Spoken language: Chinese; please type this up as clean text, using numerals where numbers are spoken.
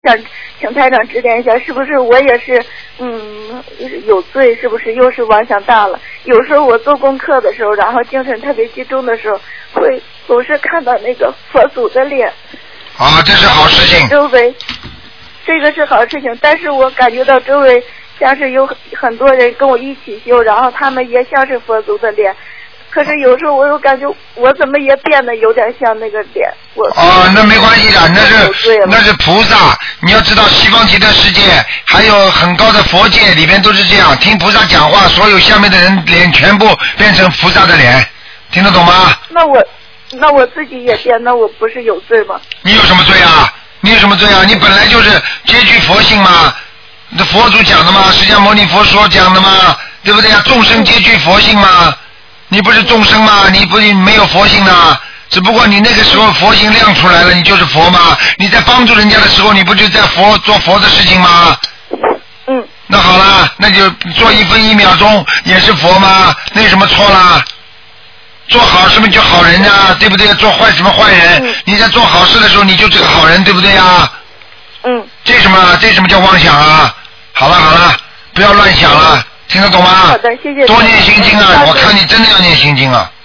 想请台长指点一下，是不是我也是有罪？是不是又是妄想大了？有时候我做功课的时候，然后精神特别集中的时候，会总是看到那个佛祖的脸。 啊，这是好事情。 周围，这个是好事情，但是我感觉到周围像是有很多人跟我一起修，然后他们也像是佛祖的脸。可是有时候我又感觉我怎么也变得有点像那个脸。 那没关系的，那是菩萨。你要知道，西方极乐世界还有很高的佛界里面都是这样，听菩萨讲话，所有下面的人脸全部变成菩萨的脸，听得懂吗？ 那我自己也变，那我不是有罪吗？ 你有什么罪啊？你有什么罪啊？你本来就是皆具佛性嘛，那佛祖讲的嘛，释迦牟尼佛所讲的嘛，对不对啊？众生皆具佛性嘛。你不是众生吗？你不是没有佛性的，只不过你那个时候佛性亮出来了，你就是佛吗？你在帮助人家的时候，你不就在做佛的事情吗？那好了，那就做1分1秒钟也是佛吗？那有什么错啦？做好事嘛就好人啊，对不对？做坏什么坏人？你在做好事的时候，你就是个好人，对不对呀？这什么叫妄想啊？好了，不要乱想了。听得懂吗？ 好的，谢谢。 多念心经啊！我看你真的要念心经啊。